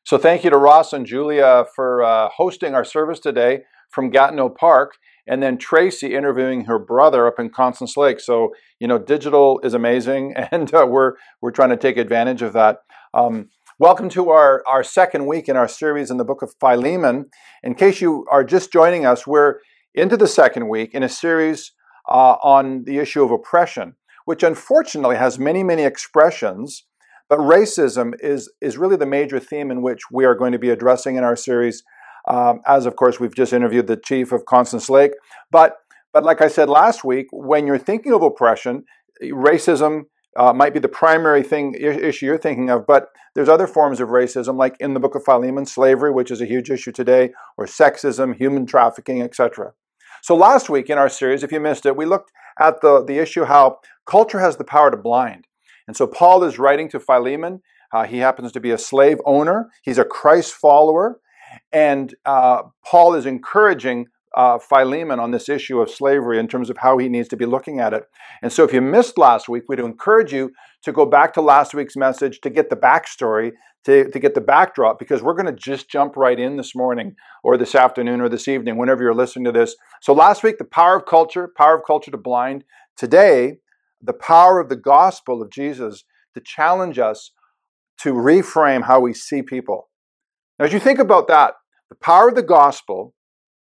So thank you to Ross and Julia for hosting our service today from Gatineau Park, and then Tracy interviewing her brother up in Constance Lake. So, digital is amazing, and we're trying to take advantage of that. Welcome to our second week in our series in the book of Philemon. In case you are just joining us, we're into the second week in a series on the issue of oppression, which unfortunately has many, many expressions. But racism is really the major theme in which we are going to be addressing in our series, as of course we've just interviewed the chief of Constance Lake. But like I said last week, when you're thinking of oppression, racism might be the primary issue you're thinking of, but there's other forms of racism, like in the book of Philemon, slavery, which is a huge issue today, or sexism, human trafficking, etc. So last week in our series, if you missed it, we looked at the issue how culture has the power to blind. And so Paul is writing to Philemon. He happens to be a slave owner. He's a Christ follower. And Paul is encouraging Philemon on this issue of slavery in terms of how he needs to be looking at it. And so if you missed last week, we'd encourage you to go back to last week's message to get the backstory, to get the backdrop, because we're going to just jump right in this morning or this afternoon or this evening, whenever you're listening to this. So last week, the power of culture to blind. Today, the power of the gospel of Jesus to challenge us to reframe how we see people. Now, as you think about that, the power of the gospel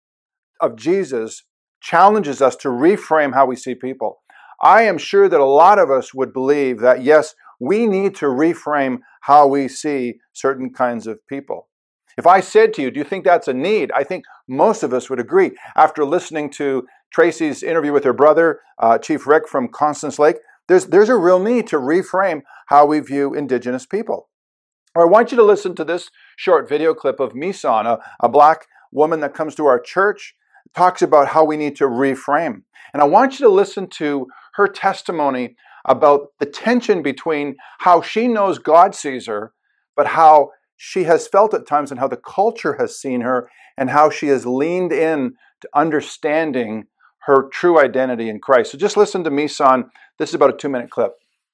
of Jesus challenges us to reframe how we see people. I am sure that a lot of us would believe that, yes, we need to reframe how we see certain kinds of people. If I said to you, do you think that's a need? I think most of us would agree. After listening to Tracy's interview with her brother, Chief Rick from Constance Lake, there's a real need to reframe how we view Indigenous people. Or I want you to listen to this short video clip of Misan, a black woman that comes to our church, talks about how we need to reframe. And I want you to listen to her testimony about the tension between how she knows God sees her, but how she has felt at times and how the culture has seen her, and how she has leaned in to understanding her true identity in Christ. So just listen to Misan. This is about a 2-minute clip.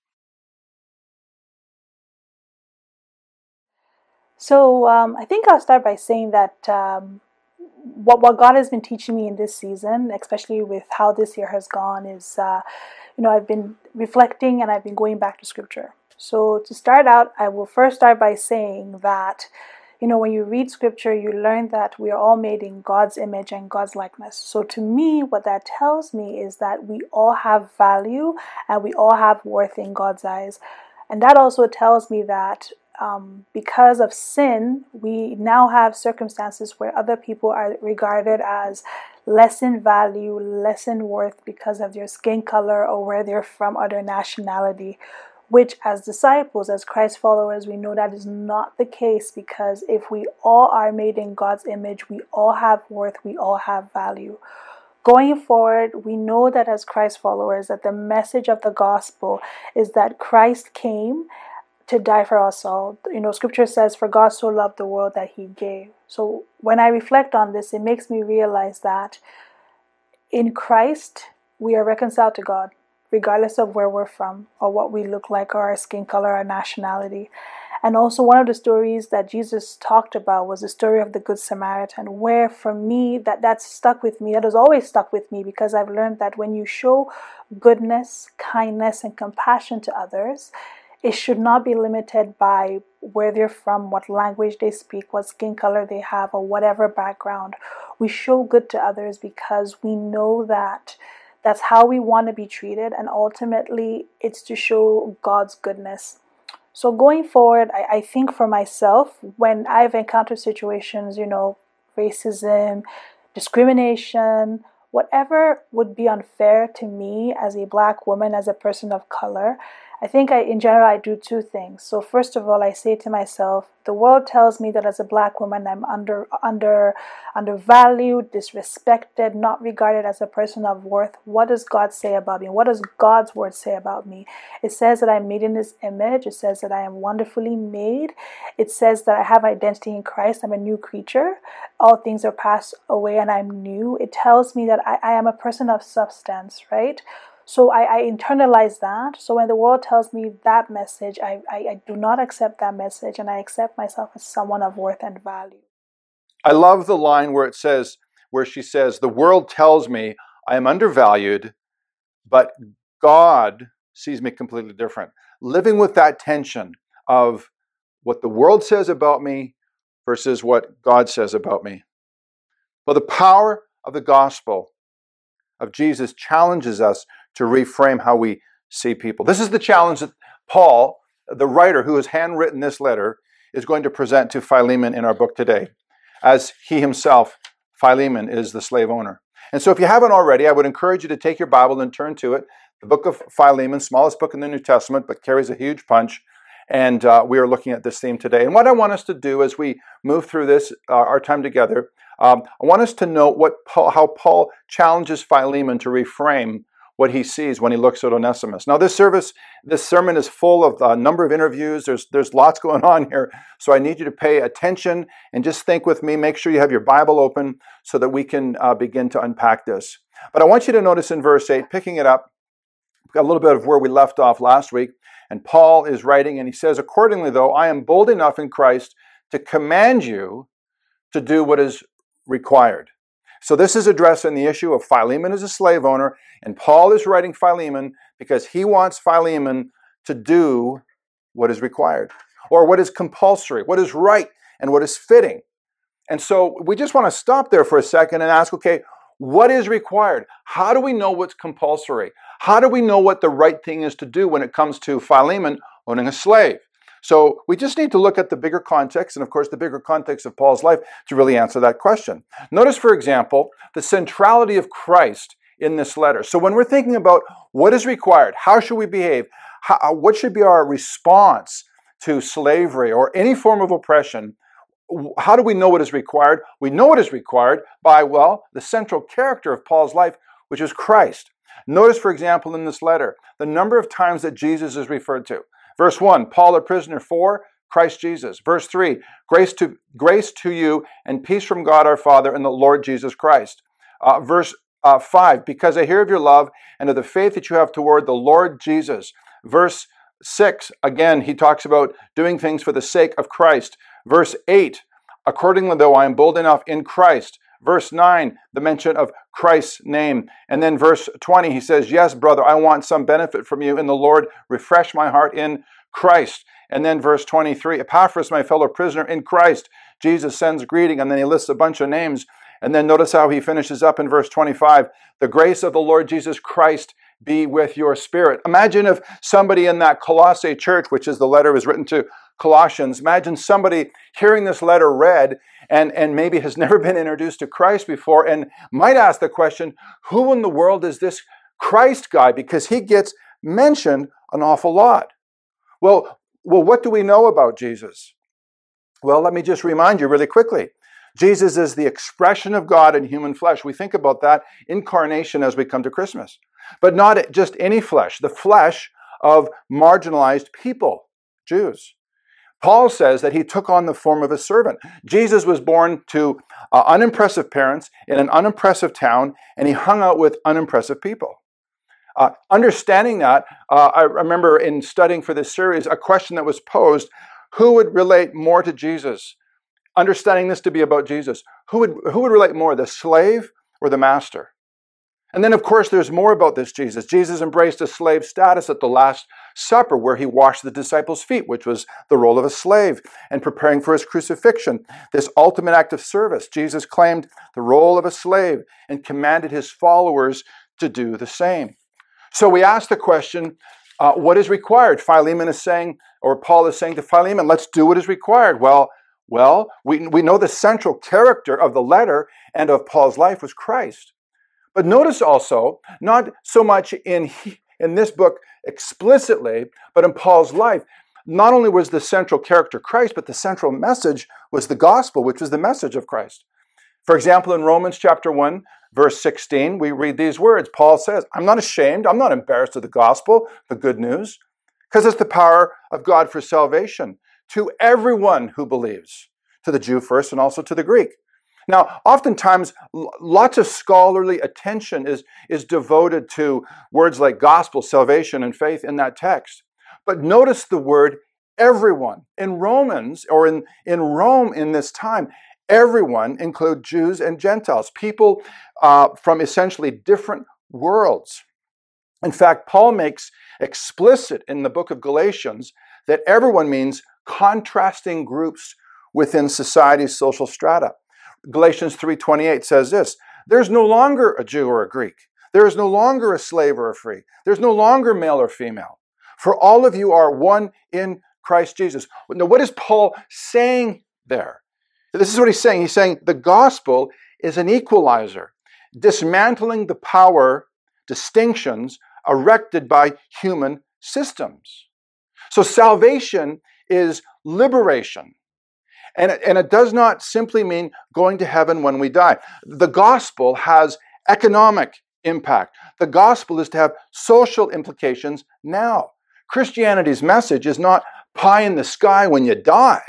So I think I'll start by saying that what God has been teaching me in this season, especially with how this year has gone, is I've been reflecting and I've been going back to Scripture. So to start out, I will first start by saying that when you read Scripture, you learn that we are all made in God's image and God's likeness. So to me, what that tells me is that we all have value and we all have worth in God's eyes. And that also tells me that because of sin, we now have circumstances where other people are regarded as less in value, less in worth because of their skin color or where they're from or their nationality. Which as disciples, as Christ followers, we know that is not the case, because if we all are made in God's image, we all have worth, we all have value. Going forward, we know that as Christ followers, that the message of the gospel is that Christ came to die for us all. Scripture says, for God so loved the world that he gave. So when I reflect on this, it makes me realize that in Christ, we are reconciled to God, regardless of where we're from or what we look like or our skin color or nationality. And also one of the stories that Jesus talked about was the story of the Good Samaritan, where for me, that's stuck with me. That has always stuck with me, because I've learned that when you show goodness, kindness, and compassion to others, it should not be limited by where they're from, what language they speak, what skin color they have, or whatever background. We show good to others because we know that that's how we want to be treated, and ultimately it's to show God's goodness. So going forward, I think for myself, when I've encountered situations, racism, discrimination, whatever would be unfair to me as a black woman, as a person of color, I think in general I do two things. So first of all, I say to myself, the world tells me that as a black woman I'm undervalued, disrespected, not regarded as a person of worth. What does God say about me? What does God's word say about me? It says that I'm made in his image. It says that I am wonderfully made. It says that I have identity in Christ. I'm a new creature. All things are passed away and I'm new. It tells me that I am a person of substance, right? So I internalize that. So when the world tells me that message, I do not accept that message, and I accept myself as someone of worth and value. I love the line where she says, the world tells me I am undervalued, but God sees me completely different. Living with that tension of what the world says about me versus what God says about me. Well, the power of the gospel of Jesus challenges us to reframe how we see people. This is the challenge that Paul, the writer who has handwritten this letter, is going to present to Philemon in our book today, as he himself, Philemon, is the slave owner. And so if you haven't already, I would encourage you to take your Bible and turn to it. The book of Philemon, smallest book in the New Testament, but carries a huge punch. And we are looking at this theme today. And what I want us to do as we move through this, our time together, I want us to note how Paul challenges Philemon to reframe what he sees when he looks at Onesimus. Now, this sermon is full of a number of interviews. There's lots going on here. So I need you to pay attention and just think with me. Make sure you have your Bible open so that we can begin to unpack this. But I want you to notice in verse 8, picking it up, a little bit of where we left off last week. And Paul is writing, and he says, accordingly, though, I am bold enough in Christ to command you to do what is required. So this is addressing the issue of Philemon as a slave owner, and Paul is writing Philemon because he wants Philemon to do what is required, or what is compulsory, what is right, and what is fitting. And so we just want to stop there for a second and ask, okay, what is required? How do we know what's compulsory? How do we know what the right thing is to do when it comes to Philemon owning a slave? So we just need to look at the bigger context, and of course the bigger context of Paul's life, to really answer that question. Notice, for example, the centrality of Christ in this letter. So when we're thinking about what is required, how should we behave, what should be our response to slavery or any form of oppression, how do we know what is required? We know what is required by, the central character of Paul's life, which is Christ. Notice, for example, in this letter, the number of times that Jesus is referred to. Verse 1, Paul a prisoner for Christ Jesus. Verse 3, grace to you and peace from God our Father and the Lord Jesus Christ. Verse 5, because I hear of your love and of the faith that you have toward the Lord Jesus. Verse 6, again, he talks about doing things for the sake of Christ. Verse 8, accordingly, though, I am bold enough in Christ. Verse 9, the mention of Christ's name. And then verse 20, he says, yes, brother, I want some benefit from you in the Lord. Refresh my heart in Christ. And then verse 23, Epaphras, my fellow prisoner in Christ. Jesus sends greeting, and then he lists a bunch of names. And then notice how he finishes up in verse 25, the grace of the Lord Jesus Christ be with your spirit. Imagine if somebody in that Colossae church, which is the letter was written to Colossians, imagine somebody hearing this letter read and maybe has never been introduced to Christ before and might ask the question, who in the world is this Christ guy? Because he gets mentioned an awful lot. Well, what do we know about Jesus? Well, let me just remind you really quickly. Jesus is the expression of God in human flesh. We think about that incarnation as we come to Christmas. But not just any flesh, the flesh of marginalized people, Jews. Paul says that he took on the form of a servant. Jesus was born to unimpressive parents in an unimpressive town, and he hung out with unimpressive people. Understanding that, I remember in studying for this series, a question that was posed, who would relate more to Jesus? Understanding this to be about Jesus, who would relate more, the slave or the master? And then, of course, there's more about this Jesus. Jesus embraced a slave status at the Last Supper, where he washed the disciples' feet, which was the role of a slave, and preparing for his crucifixion. This ultimate act of service, Jesus claimed the role of a slave and commanded his followers to do the same. So we ask the question, what is required? Philemon is saying, or Paul is saying to Philemon, let's do what is required. Well, we know the central character of the letter and of Paul's life was Christ. But notice also, not so much in this book explicitly, but in Paul's life, not only was the central character Christ, but the central message was the gospel, which was the message of Christ. For example, in Romans chapter 1, verse 16, we read these words. Paul says, I'm not ashamed, I'm not embarrassed of the gospel, the good news, because it's the power of God for salvation to everyone who believes, to the Jew first and also to the Greek. Now, oftentimes, lots of scholarly attention is devoted to words like gospel, salvation, and faith in that text. But notice the word everyone. In Romans, or in Rome in this time, everyone include Jews and Gentiles, people from essentially different worlds. In fact, Paul makes explicit in the book of Galatians that everyone means contrasting groups within society's social strata. Galatians 3:28 says this: there's no longer a Jew or a Greek. There is no longer a slave or a free. There's no longer male or female. For all of you are one in Christ Jesus. Now, what is Paul saying there? This is what he's saying. He's saying the gospel is an equalizer, dismantling the power distinctions erected by human systems. So salvation is liberation. And it does not simply mean going to heaven when we die. The gospel has economic impact. The gospel is to have social implications now. Christianity's message is not pie in the sky when you die.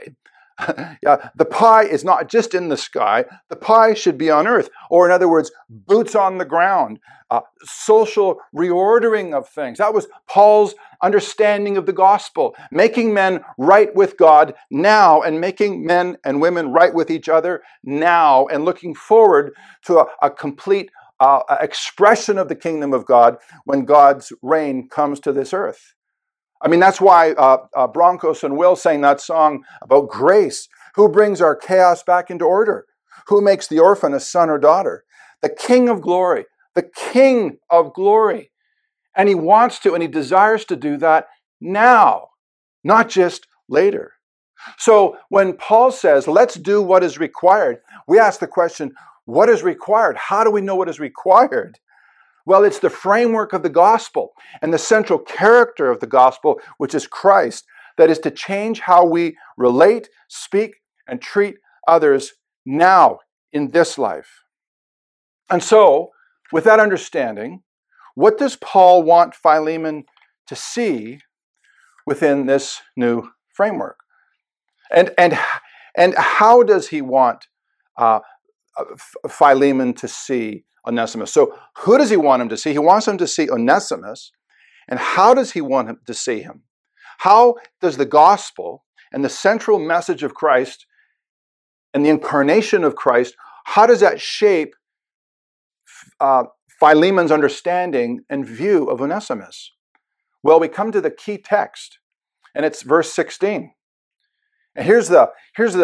The pie is not just in the sky. The pie should be on earth. Or in other words, boots on the ground. Social reordering of things. That was Paul's understanding of the gospel. Making men right with God now, and making men and women right with each other now, and looking forward to a complete expression of the kingdom of God when God's reign comes to this earth. I mean, that's why Broncos and Will sang that song about grace. Who brings our chaos back into order? Who makes the orphan a son or daughter? The King of glory. The King of glory. And he wants to, and he desires to do that now, not just later. So when Paul says, let's do what is required, we ask the question, what is required? How do we know what is required? Well, it's the framework of the gospel and the central character of the gospel, which is Christ, that is to change how we relate, speak, and treat others now in this life. And so, with that understanding, what does Paul want Philemon to see within this new framework? And how does he want Philemon to see Onesimus? So who does he want him to see? He wants him to see Onesimus. And how does he want him to see him? How does the gospel and the central message of Christ and the incarnation of Christ, how does that shape Philemon's understanding and view of Onesimus? Well, we come to the key text, and it's verse 16. And here's the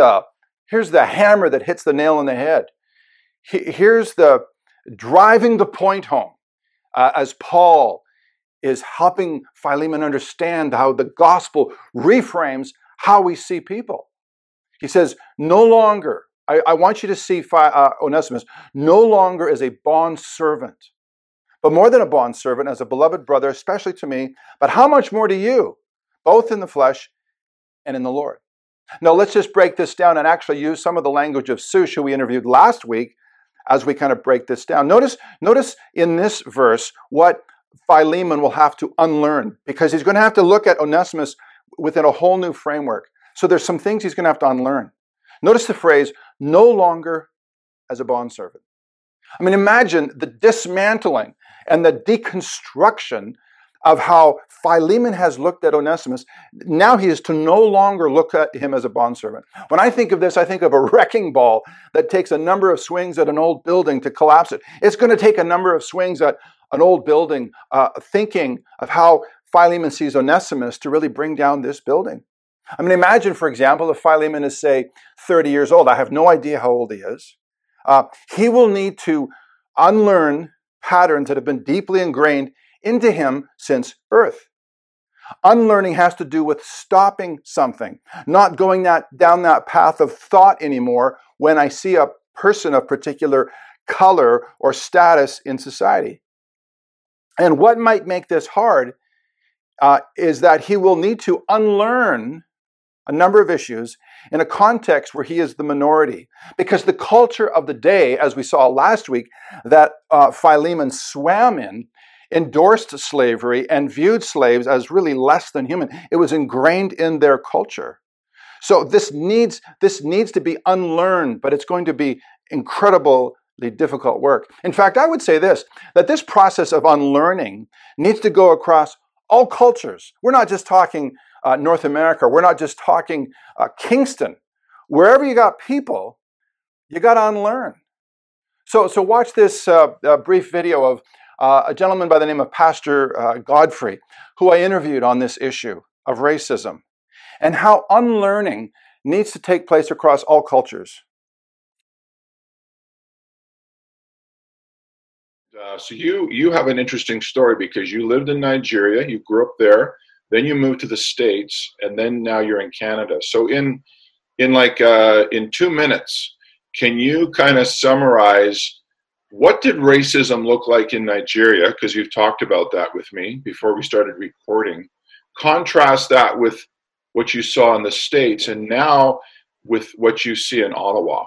hammer that hits the nail on the head. Here's the driving the point home as Paul is helping Philemon understand how the gospel reframes how we see people. He says, no longer, I want you to see Onesimus no longer as a bond servant, but more than a bond servant, as a beloved brother, especially to me, but how much more to you, both in the flesh and in the Lord. Now let's just break this down and actually use some of the language of Sush, who we interviewed last week, as we kind of break this down. Notice in this verse what Philemon will have to unlearn, because he's going to have to look at Onesimus within a whole new framework. So there's some things he's going to have to unlearn. Notice the phrase, no longer as a bondservant. I mean, imagine the dismantling and the deconstruction of how Philemon has looked at Onesimus. Now he is to no longer look at him as a bondservant. When I think of this, I think of a wrecking ball that takes a number of swings at an old building to collapse it. It's going to take a number of swings at an old building, thinking of how Philemon sees Onesimus to really bring down this building. I mean, imagine, for example, if Philemon is, say, 30 years old. I have no idea how old he is. He will need to unlearn patterns that have been deeply ingrained into him since birth. Unlearning has to do with stopping something, not going down that path of thought anymore when I see a person of particular color or status in society. And what might make this hard is that he will need to unlearn a number of issues in a context where he is the minority. Because the culture of the day, as we saw last week, that Philemon swam in, endorsed slavery and viewed slaves as really less than human. It was ingrained in their culture. So this needs to be unlearned, but it's going to be incredibly difficult work. In fact, I would say this, that this process of unlearning needs to go across all cultures. We're not just talking North America. We're not just talking Kingston. Wherever you got people, you got to unlearn. So watch this brief video of a gentleman by the name of Pastor Godfrey, who I interviewed on this issue of racism and how unlearning needs to take place across all cultures. So you have an interesting story because you lived in Nigeria, you grew up there, then you moved to the States, and then now you're in Canada. So in 2 minutes, can you kind of summarize what did racism look like in Nigeria? Because you've talked about that with me before we started recording. Contrast that with what you saw in the States and now with what you see in Ottawa.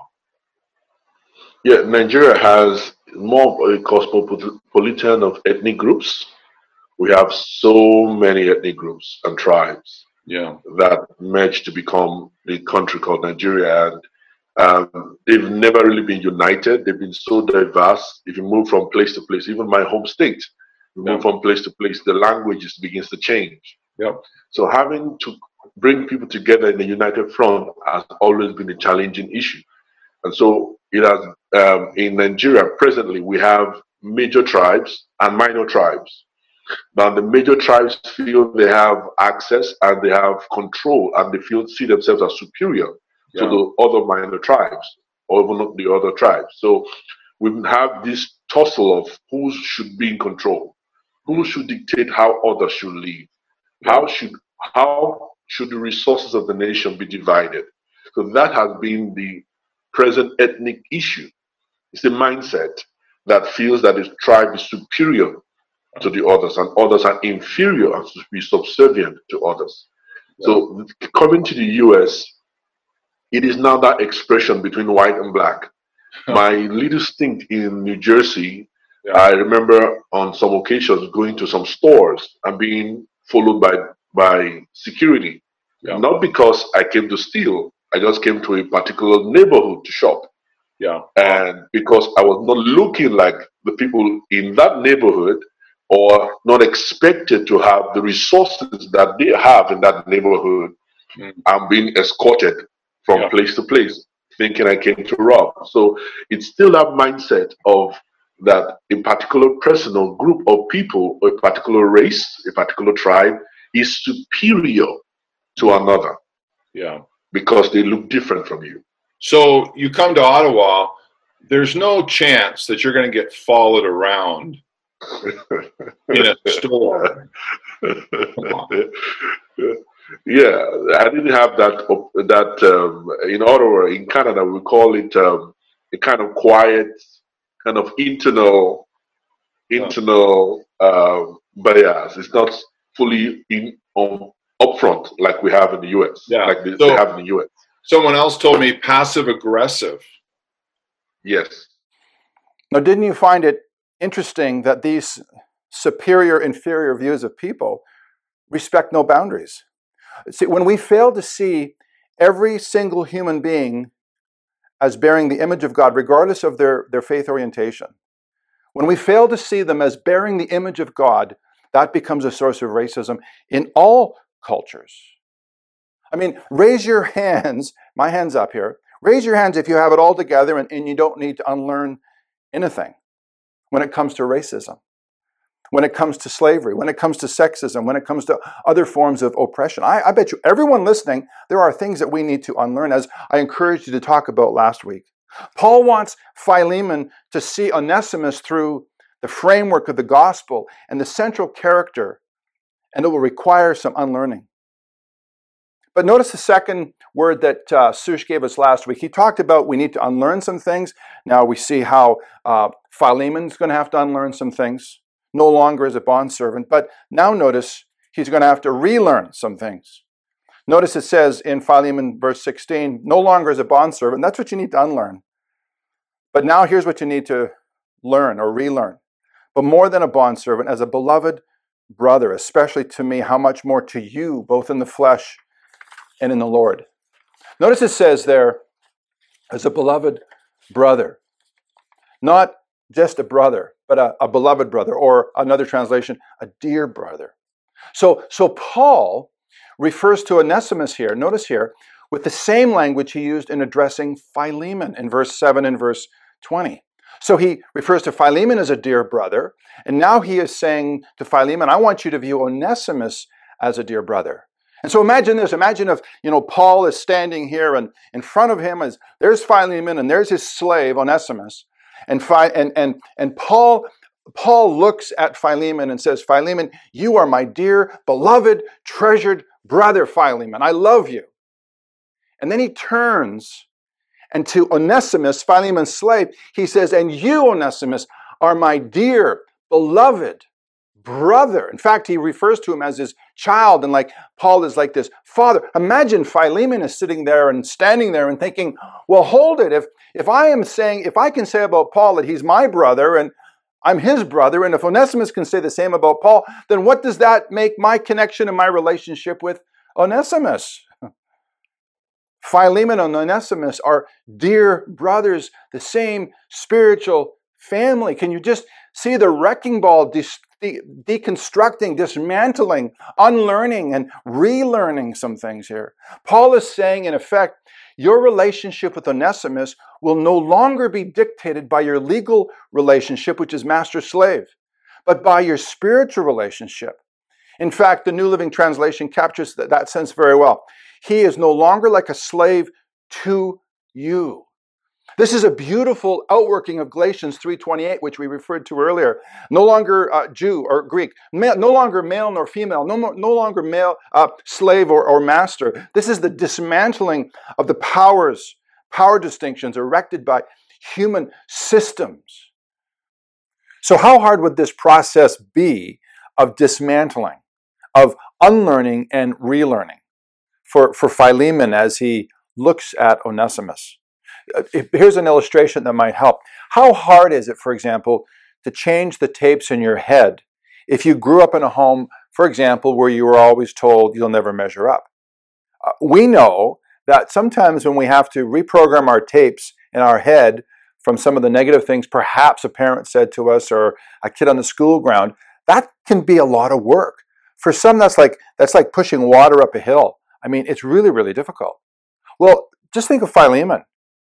Yeah, Nigeria has more of a cosmopolitan of ethnic groups. We have so many ethnic groups and tribes that merge to become the country called Nigeria. And they've never really been united. They've been so diverse. If you move from place to place, even my home state, you move from place to place, the language begins to change. So having to bring people together in a united front has always been a challenging issue. And so it has, in Nigeria, presently, we have major tribes and minor tribes. Now, the major tribes feel they have access and they have control and they see themselves as superior to the other minor tribes or even the other tribes. So we have this tussle of who should be in control, who should dictate how others should live, how should the resources of the nation be divided. So that has been the present ethnic issue. It's the mindset that feels that the tribe is superior to the others and others are inferior and to be subservient to others. So coming to the US, it is now that expression between white and black. My little stint in New Jersey, I remember on some occasions going to some stores and being followed by security. Not because I came to steal, I just came to a particular neighborhood to shop. And because I was not looking like the people in that neighborhood or not expected to have the resources that they have in that neighborhood, I'm being escorted from place to place, thinking I came to rob. So it's still that mindset of that a particular person or group of people, or a particular race, a particular tribe is superior to another. Because they look different from you. So you come to Ottawa, there's no chance that you're going to get followed around in a store. Yeah, I didn't have that in Ottawa. In Canada, we call it a kind of quiet, kind of internal bias. It's not fully upfront like we have in the US, like they have in the US. Someone else told me passive aggressive. Yes. Now, didn't you find it interesting that these superior, inferior views of people respect no boundaries? See, when we fail to see every single human being as bearing the image of God, regardless of their faith orientation, when we fail to see them as bearing the image of God, that becomes a source of racism in all cultures. I mean, raise your hands, my hand's up here, raise your hands if you have it all together and you don't need to unlearn anything when it comes to racism, when it comes to slavery, when it comes to sexism, when it comes to other forms of oppression. I bet you, everyone listening, there are things that we need to unlearn, as I encouraged you to talk about last week. Paul wants Philemon to see Onesimus through the framework of the gospel and the central character, and it will require some unlearning. But notice the second word that Sush gave us last week. He talked about we need to unlearn some things. Now we see how Philemon's going to have to unlearn some things, no longer as a bondservant. But now notice he's going to have to relearn some things. Notice it says in Philemon verse 16, no longer as a bondservant. That's what you need to unlearn. But now here's what you need to learn or relearn. But more than a bondservant, as a beloved brother, especially to me, how much more to you, both in the flesh and in the Lord. Notice it says there, as a beloved brother. Not just a brother, but a beloved brother, or another translation, a dear brother. So Paul refers to Onesimus here, notice here, with the same language he used in addressing Philemon in verse 7 and verse 20. So he refers to Philemon as a dear brother, and now he is saying to Philemon, I want you to view Onesimus as a dear brother. And so imagine this. Imagine if, Paul is standing here, and in front of him there's Philemon, and there's his slave Onesimus, and Paul looks at Philemon and says, Philemon, you are my dear, beloved, treasured brother, Philemon. I love you. And then he turns, and to Onesimus, Philemon's slave, he says, and you, Onesimus, are my dear, beloved brother. In fact, he refers to him as his child, and like Paul is like this father. Imagine Philemon is sitting there and standing there and thinking, well, hold it. If I can say about Paul that he's my brother and I'm his brother, and if Onesimus can say the same about Paul, then what does that make my connection and my relationship with Onesimus? Philemon and Onesimus are dear brothers, the same spiritual family. Can you just see the wrecking ball deconstructing, dismantling, unlearning, and relearning some things here? Paul is saying, in effect, your relationship with Onesimus will no longer be dictated by your legal relationship, which is master-slave, but by your spiritual relationship. In fact, the New Living Translation captures that sense very well. He is no longer like a slave to you. This is a beautiful outworking of Galatians 3:28, which we referred to earlier. No longer Jew or Greek, no longer male nor female, no longer male slave or master. This is the dismantling of the power distinctions erected by human systems. So how hard would this process be of dismantling, of unlearning and relearning for Philemon as he looks at Onesimus? Here's an illustration that might help. How hard is it, for example, to change the tapes in your head if you grew up in a home, for example, where you were always told you'll never measure up? We know that sometimes when we have to reprogram our tapes in our head from some of the negative things perhaps a parent said to us or a kid on the school ground, that can be a lot of work. For some, that's like pushing water up a hill. I mean, it's really, really difficult. Well, just think of Philemon.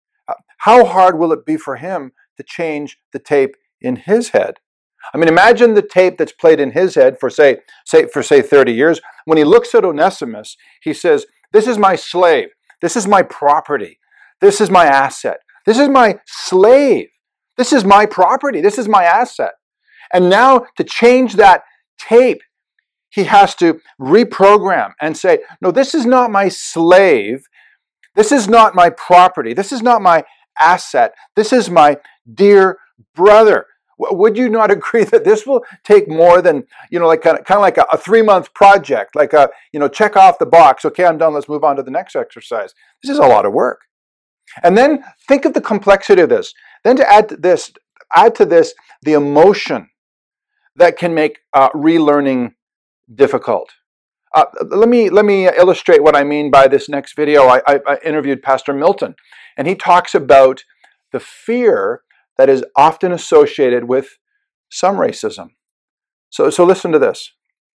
How hard will it be for him to change the tape in his head? I mean, imagine the tape that's played in his head for say 30 years. When he looks at Onesimus, he says, this is my slave. This is my property. This is my asset. This is my slave. This is my property. This is my asset. And now to change that tape, he has to reprogram and say, no, this is not my slave. This is not my property. This is not my asset. This is my dear brother. Would you not agree that this will take more than, like kind of like a 3-month project, like check off the box. Okay, I'm done. Let's move on to the next exercise. This is a lot of work. And then think of the complexity of this. Then to add to this the emotion that can make relearning difficult. Let me illustrate what I mean by this next video. I interviewed Pastor Milton, and he talks about the fear that is often associated with some racism. So listen to this.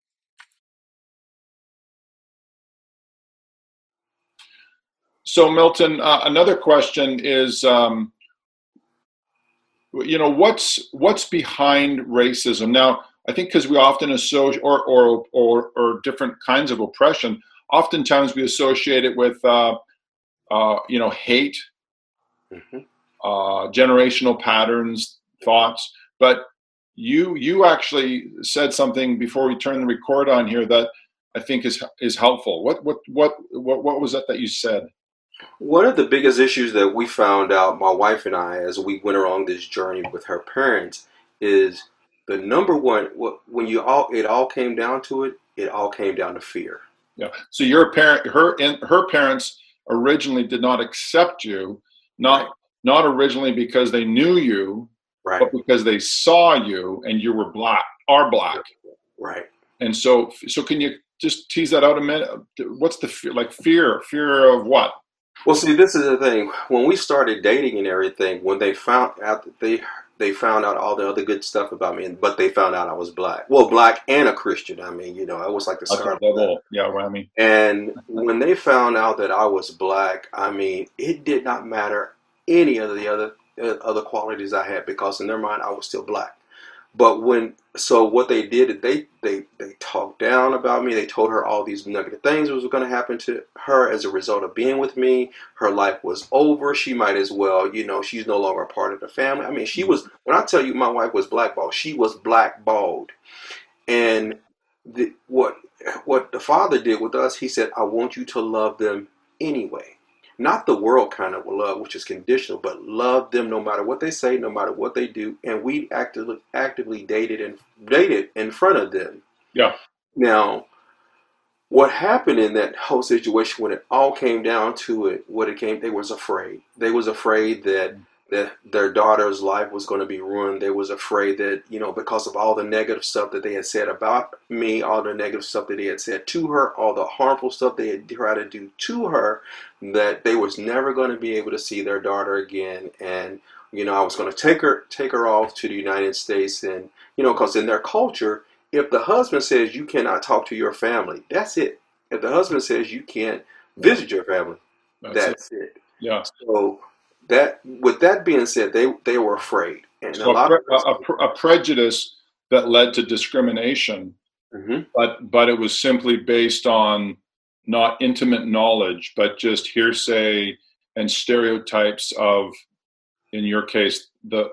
So Milton, another question is, what's behind racism? Now, I think because we often associate, or different kinds of oppression, oftentimes we associate it with, hate, generational patterns, thoughts. But you actually said something before we turned the record on here that I think is helpful. What was that you said? One of the biggest issues that we found out, my wife and I, as we went along this journey with her parents, is the number one. When it all came down to it, it all came down to fear. Yeah. So your parent, her parents originally did not accept you, not originally because they knew you, right, but because they saw you and you were black. Right. And so can you just tease that out a minute? What's the fear? Like fear of what? Well, see, this is the thing. When we started dating and everything, when they found out that they found out all the other good stuff about me, but they found out I was black. Well, black and a Christian. I mean, it was like the That's a start. double, whammy. And when they found out that I was black, I mean, it did not matter any of the other qualities I had, because in their mind I was still black. But what they did, they talked down about me. They told her all these negative things was going to happen to her as a result of being with me. Her life was over. She might as well, she's no longer a part of the family. I mean, she was. When I tell you, my wife was blackballed. She was blackballed. And what the Father did with us, He said, "I want you to love them anyway." Not the world kind of love, which is conditional, but love them no matter what they say, no matter what they do. And we actively dated in front of them. Yeah. Now, what happened in that whole situation, when it all came down to it, they was afraid. They was afraid that their daughter's life was going to be ruined. They was afraid that, because of all the negative stuff that they had said about me, all the negative stuff that they had said to her, all the harmful stuff they had tried to do to her, that they was never going to be able to see their daughter again. And, I was going to take her off to the United States. And, because in their culture, if the husband says you cannot talk to your family, that's it. If the husband says you can't visit your family, that's it. Yeah. So with that being said, they were afraid, and so a prejudice that led to discrimination, but it was simply based on not intimate knowledge, but just hearsay and stereotypes of, in your case, the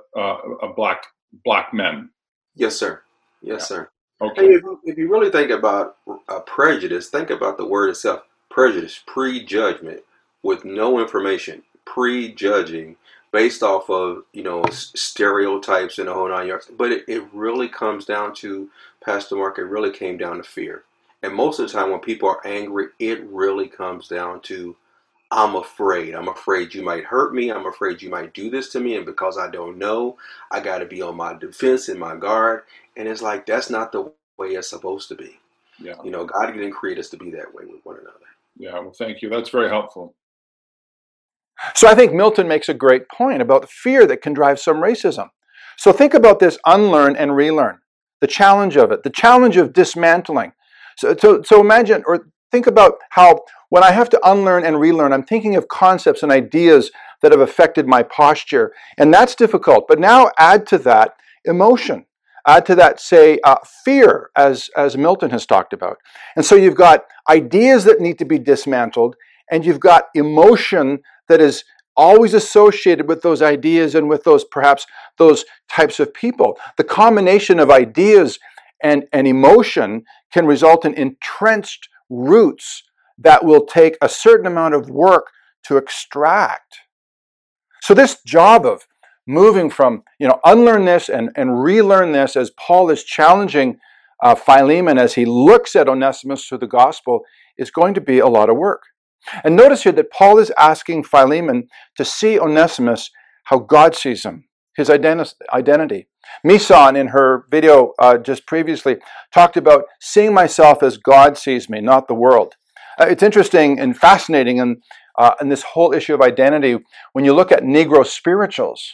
black men. Yes, sir. Yes, sir. Okay. Hey, if you really think about prejudice, think about the word itself. Prejudice, prejudgment, with no information, prejudging based off of, stereotypes and the whole 9 yards. But it really comes down to, Pastor Mark, it really came down to fear. And most of the time when people are angry, it really comes down to, I'm afraid. I'm afraid you might hurt me. I'm afraid you might do this to me. And because I don't know, I got to be on my defense and my guard. And it's like, that's not the way it's supposed to be. Yeah. God didn't create us to be that way with one another. Yeah, well, thank you. That's very helpful. So I think Milton makes a great point about the fear that can drive some racism. So think about this unlearn and relearn, the challenge of it, the challenge of dismantling. So imagine, or think about how when I have to unlearn and relearn, I'm thinking of concepts and ideas that have affected my posture, and that's difficult. But now add to that emotion. Add to that, say, fear, as Milton has talked about. And so you've got ideas that need to be dismantled, and you've got emotion that is always associated with those ideas and with those types of people. The combination of ideas and emotion can result in entrenched roots that will take a certain amount of work to extract. So this job of moving from, unlearn this and relearn this, as Paul is challenging Philemon as he looks at Onesimus through the gospel, is going to be a lot of work. And notice here that Paul is asking Philemon to see Onesimus how God sees him, his identity. Misan, in her video just previously, talked about seeing myself as God sees me, not the world. It's interesting and fascinating in this whole issue of identity when you look at Negro spirituals.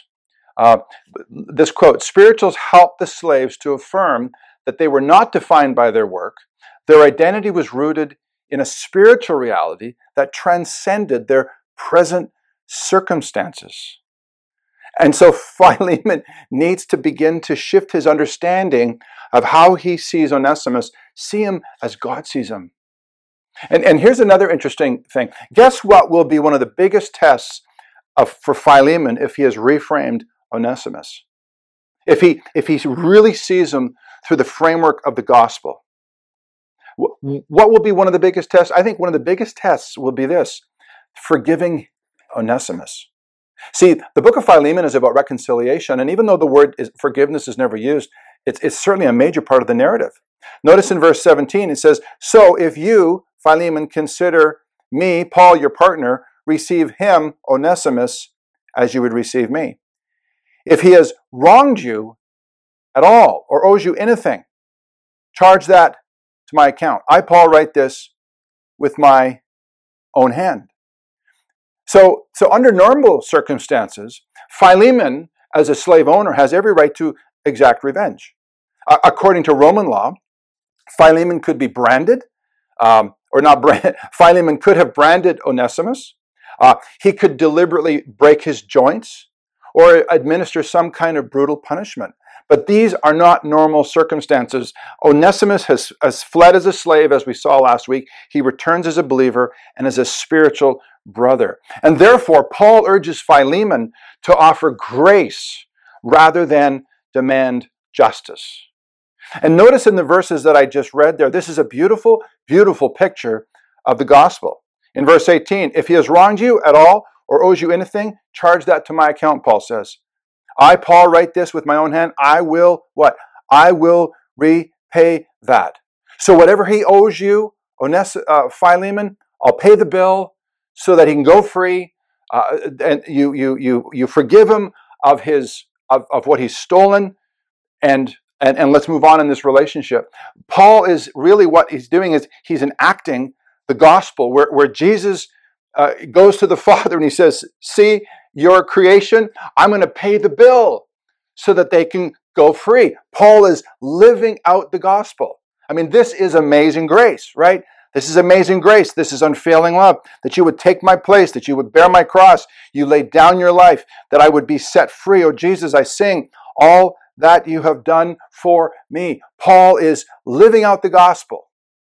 This quote, "Spirituals helped the slaves to affirm that they were not defined by their work. Their identity was rooted in a spiritual reality that transcended their present circumstances." And so Philemon needs to begin to shift his understanding of how he sees Onesimus, see him as God sees him. And here's another interesting thing. Guess what will be one of the biggest tests for Philemon if he has reframed Onesimus? If he really sees him through the framework of the gospel. What will be one of the biggest tests? I think one of the biggest tests will be this: forgiving Onesimus. See, the book of Philemon is about reconciliation, and even though the word forgiveness is never used, it's certainly a major part of the narrative. Notice in verse 17, it says, "So if you, Philemon, consider me, Paul, your partner, receive him, Onesimus, as you would receive me. If he has wronged you at all or owes you anything, charge that to my account. I, Paul, write this with my own hand." So under normal circumstances, Philemon, as a slave owner, has every right to exact revenge. According to Roman law, Philemon could be branded, or not branded. Philemon could have branded Onesimus. He could deliberately break his joints or administer some kind of brutal punishment. But these are not normal circumstances. Onesimus has fled as a slave, as we saw last week. He returns as a believer and as a spiritual brother. And therefore, Paul urges Philemon to offer grace rather than demand justice. And notice in the verses that I just read there, this is a beautiful, beautiful picture of the gospel. In verse 18, if he has wronged you at all or owes you anything, charge that to my account, Paul says. I, Paul, write this with my own hand. I will, what? I will repay that. So whatever he owes you, Philemon, I'll pay the bill so that he can go free. And you forgive him of what he's stolen, and let's move on in this relationship. Paul is really, what he's doing is he's enacting the gospel where Jesus goes to the Father and he says, see, your creation, I'm going to pay the bill so that they can go free. Paul is living out the gospel. I mean, this is amazing grace, right? This is amazing grace. This is unfailing love, that you would take my place, that you would bear my cross. You laid down your life, that I would be set free. Oh, Jesus, I sing all that you have done for me. Paul is living out the gospel,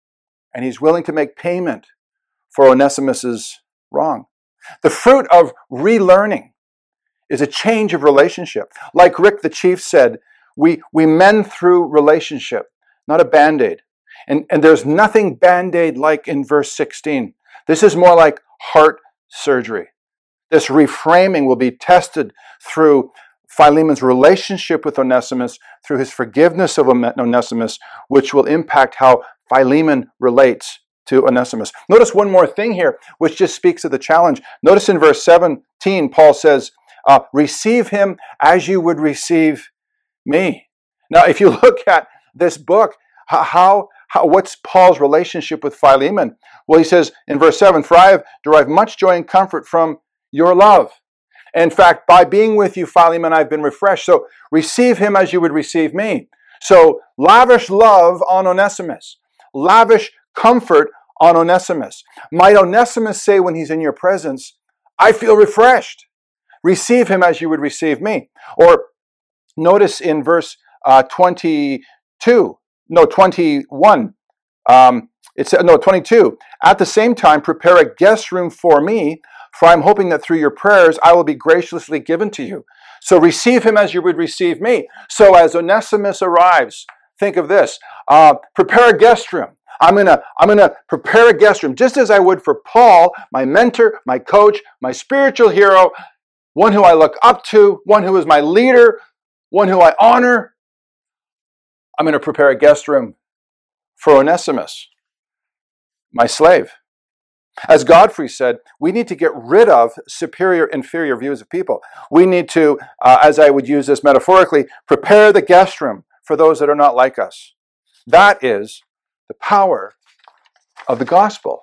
and he's willing to make payment for Onesimus's wrong. The fruit of relearning is a change of relationship. Like Rick the Chief said, we mend through relationship, not a Band-Aid. And there's nothing Band-Aid like in verse 16. This is more like heart surgery. This reframing will be tested through Philemon's relationship with Onesimus, through his forgiveness of Onesimus, which will impact how Philemon relates to Onesimus. Notice one more thing here, which just speaks of the challenge. Notice in verse 17, Paul says, receive him as you would receive me. Now, if you look at this book, what's Paul's relationship with Philemon? Well, he says in verse 7, for I have derived much joy and comfort from your love. In fact, by being with you, Philemon, I've been refreshed. So receive him as you would receive me. So lavish love on Onesimus. Lavish comfort on Onesimus. Might Onesimus say when he's in your presence, I feel refreshed. Receive him as you would receive me. Or notice in verse 21. 22. At the same time, prepare a guest room for me, for I'm hoping that through your prayers I will be graciously given to you. So receive him as you would receive me. So as Onesimus arrives, think of this. Prepare a guest room. I'm gonna prepare a guest room, just as I would for Paul, my mentor, my coach, my spiritual hero, one who I look up to, one who is my leader, one who I honor. I'm going to prepare a guest room for Onesimus, my slave. As Godfrey said, we need to get rid of inferior views of people. We need to, as I would use this metaphorically, prepare the guest room for those that are not like us. That is the power of the gospel.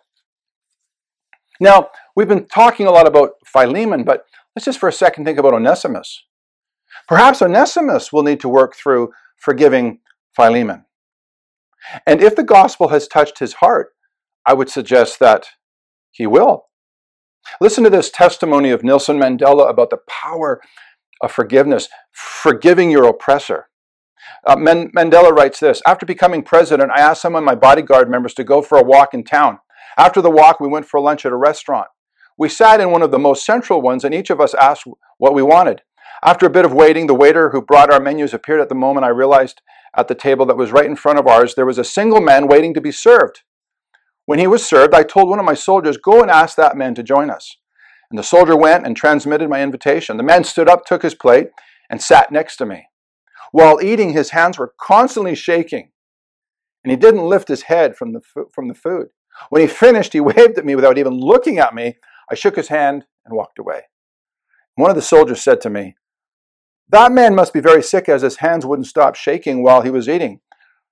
Now, we've been talking a lot about Philemon, but let's just for a second think about Onesimus. Perhaps Onesimus will need to work through forgiving Philemon. And if the gospel has touched his heart, I would suggest that he will. Listen to this testimony of Nelson Mandela about the power of forgiveness, forgiving your oppressor. Mandela writes this, after becoming president, I asked some of my bodyguard members to go for a walk in town. After the walk, we went for lunch at a restaurant. We sat in one of the most central ones, and each of us asked what we wanted. After a bit of waiting, the waiter who brought our menus appeared at the moment. I realized at the table that was right in front of ours, there was a single man waiting to be served. When he was served, I told one of my soldiers, go and ask that man to join us. And the soldier went and transmitted my invitation. The man stood up, took his plate, and sat next to me. While eating, his hands were constantly shaking, and he didn't lift his head from the food. When he finished, he waved at me without even looking at me. I shook his hand and walked away. One of the soldiers said to me, that man must be very sick, as his hands wouldn't stop shaking while he was eating.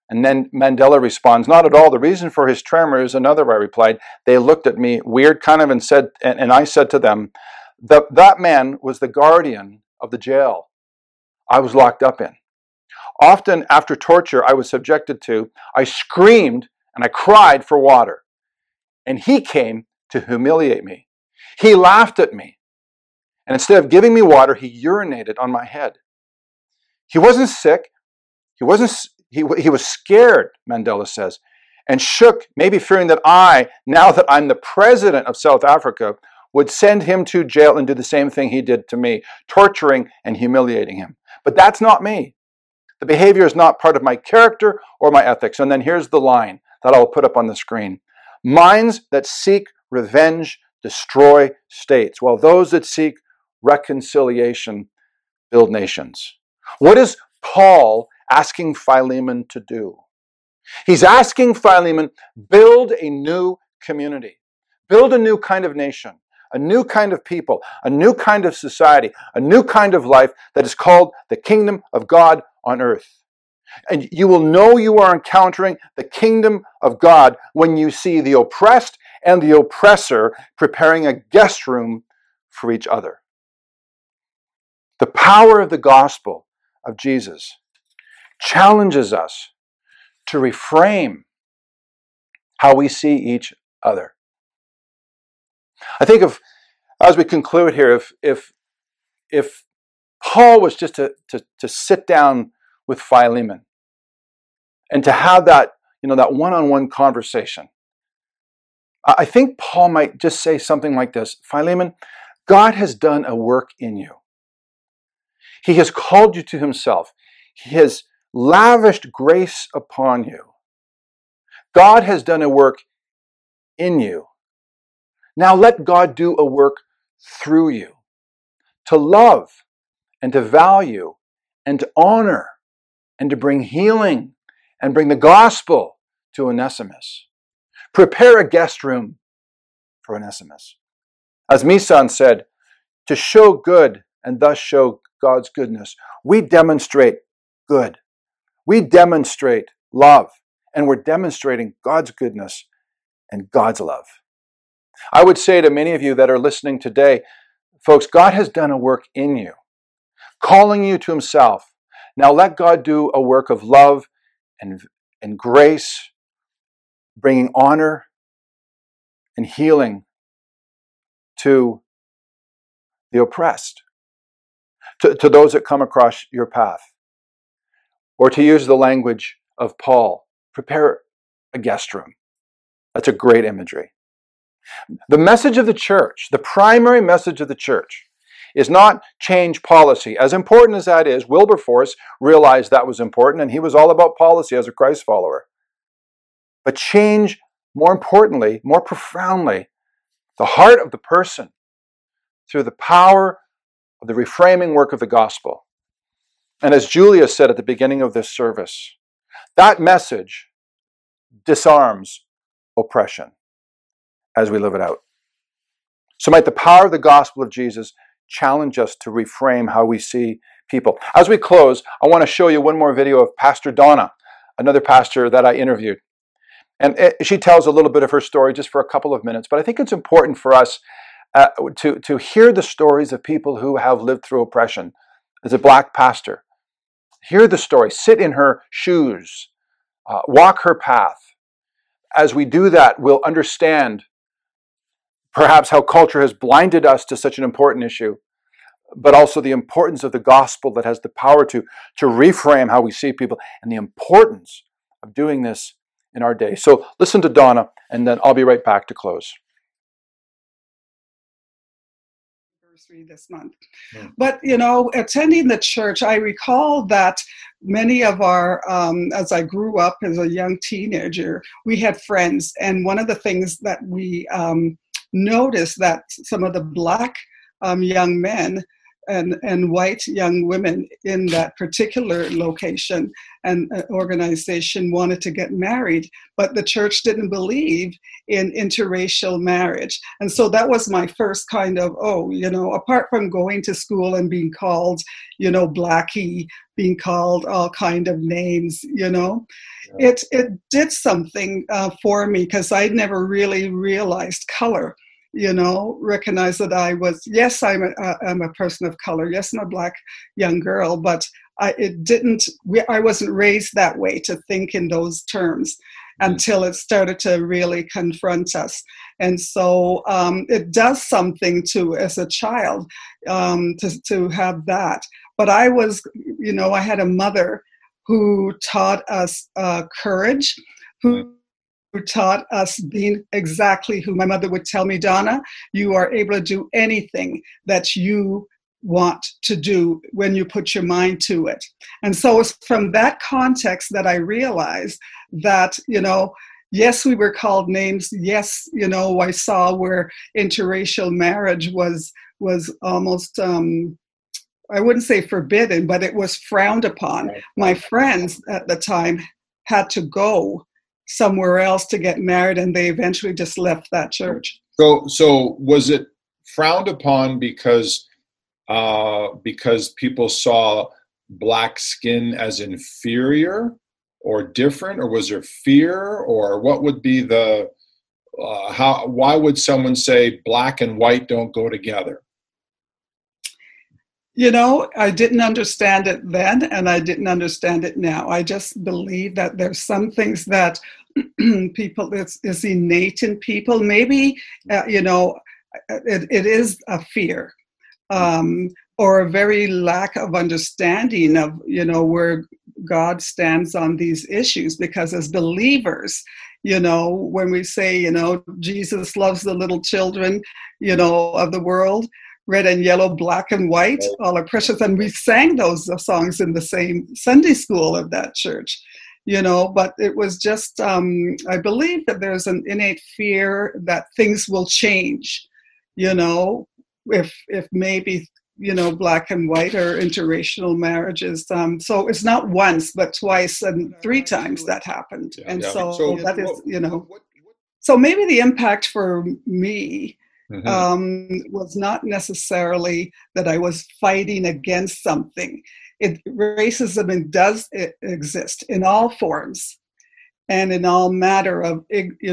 And then Mandela responds, not at all. The reason for his tremor is another, I replied. They looked at me weird kind of and said, and I said to them, that man was the guardian of the jail I was locked up in. Often after torture I was subjected to, I screamed and I cried for water. And he came to humiliate me. He laughed at me. And instead of giving me water, he urinated on my head. He wasn't sick. He was scared, Mandela says, and shook, maybe fearing that I, now that I'm the president of South Africa, would send him to jail and do the same thing he did to me, torturing and humiliating him. But that's not me. The behavior is not part of my character or my ethics. And then here's the line that I'll put up on the screen. Minds that seek revenge destroy states, while those that seek reconciliation build nations. What is Paul asking Philemon to do? He's asking Philemon, build a new community, build a new kind of nation, a new kind of people, a new kind of society, a new kind of life that is called the kingdom of God on earth. And you will know you are encountering the kingdom of God when you see the oppressed and the oppressor preparing a guest room for each other. The power of the gospel of Jesus challenges us to reframe how we see each other. I think as we conclude here, if Paul was just to sit down with Philemon and to have that one-on-one conversation, I think Paul might just say something like this: Philemon, God has done a work in you. He has called you to himself. He has lavished grace upon you. God has done a work in you. Now let God do a work through you to love and to value and to honor and to bring healing and bring the gospel to Onesimus. Prepare a guest room for Onesimus. As Misan said, to show good and thus show God's goodness, we demonstrate good. We demonstrate love, and we're demonstrating God's goodness and God's love. I would say to many of you that are listening today, folks, God has done a work in you, calling you to himself. Now let God do a work of love and grace, bringing honor and healing to the oppressed, to those that come across your path. Or to use the language of Paul, prepare a guest room. That's a great imagery. The message of the church, the primary message of the church, is not change policy. As important as that is, Wilberforce realized that was important, and he was all about policy as a Christ follower. But change, more importantly, more profoundly, the heart of the person through the power of the reframing work of the gospel. And as Julia said at the beginning of this service, that message disarms oppression as we live it out. So might the power of the gospel of Jesus challenge us to reframe how we see people. As we close, I want to show you one more video of Pastor Donna, another pastor that I interviewed. And she tells a little bit of her story just for a couple of minutes, but I think it's important for us to hear the stories of people who have lived through oppression. As a black pastor, hear the story, sit in her shoes, walk her path. As we do that, we'll understand perhaps how culture has blinded us to such an important issue, but also the importance of the gospel that has the power to reframe how we see people and the importance of doing this in our day. So listen to Donna, and then I'll be right back to close. This month. But, attending the church, I recall that many of our, as I grew up as a young teenager, we had friends. And one of the things that we noticed that some of the black young men and white young women in that particular location and organization wanted to get married, but the church didn't believe in interracial marriage. And so that was my first kind of, apart from going to school and being called, Blackie, being called all kind of names, it did something for me, because I'd never really realized color. Recognize that I was, yes, I'm a person of color. Yes, I'm a Black young girl, but I wasn't raised that way to think in those terms until it started to really confront us. And so it does something to, as a child, to have that. But I was, I had a mother who taught us courage, who taught us being exactly who. My mother would tell me, Donna, you are able to do anything that you want to do when you put your mind to it. And so it's from that context that I realized that, yes, we were called names. Yes, I saw where interracial marriage was almost, I wouldn't say forbidden, but it was frowned upon. My friends at the time had to go somewhere else to get married, and they eventually just left that church. So was it frowned upon because people saw Black skin as inferior or different, or was there fear, or what would be the why would someone say Black and white don't go together? I didn't understand it then, and I didn't understand it now. I just believe that there's some things that people, is innate in people. Maybe, it is a fear or a very lack of understanding of, where God stands on these issues. Because as believers, when we say, Jesus loves the little children, of the world, red and yellow, black and white, all are precious. And we sang those songs in the same Sunday school of that church, but it was just, I believe that there's an innate fear that things will change, if maybe, black and white or interracial marriages. So it's not once, but twice and three times that happened. So that is, so maybe the impact for me was not necessarily that I was fighting against something. Racism does exist in all forms and in all matter of,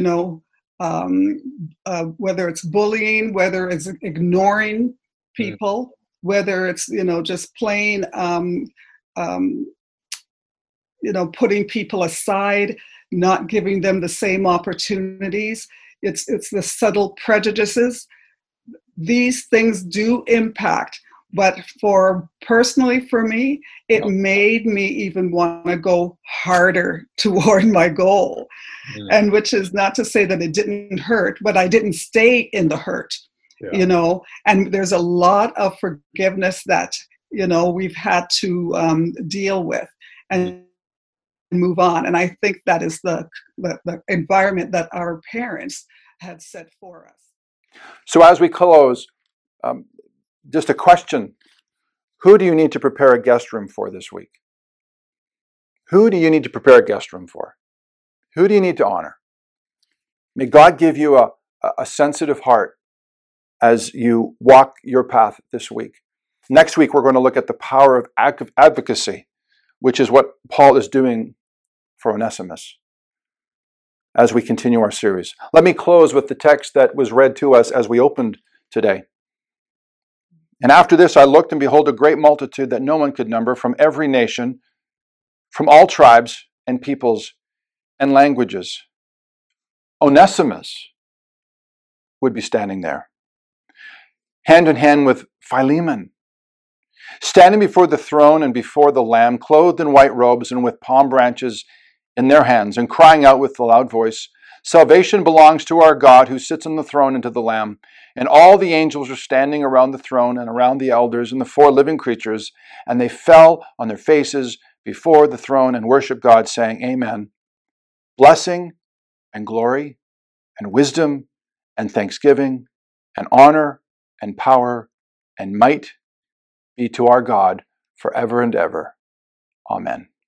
whether it's bullying, whether it's ignoring people, whether it's, just plain, putting people aside, not giving them the same opportunities. It's the subtle prejudices. These things do impact, but personally for me, it made me even want to go harder toward my goal. And which is not to say that it didn't hurt, but I didn't stay in the hurt, and there's a lot of forgiveness that, we've had to deal with and move on. And I think that is the environment that our parents had set for us. So as we close, just a question. Who do you need to prepare a guest room for this week? Who do you need to prepare a guest room for? Who do you need to honor? May God give you a sensitive heart as you walk your path this week. Next week, we're going to look at the power of active advocacy, which is what Paul is doing for Onesimus as we continue our series. Let me close with the text that was read to us as we opened today. And after this I looked, and behold, a great multitude that no one could number, from every nation, from all tribes and peoples and languages. Onesimus would be standing there, hand in hand with Philemon, standing before the throne and before the Lamb, clothed in white robes and with palm branches in their hands, and crying out with a loud voice, "Salvation belongs to our God who sits on the throne and to the Lamb." And all the angels were standing around the throne and around the elders and the four living creatures, and they fell on their faces before the throne and worshiped God, saying, Amen. Blessing and glory and wisdom and thanksgiving and honor and power and might be to our God forever and ever. Amen.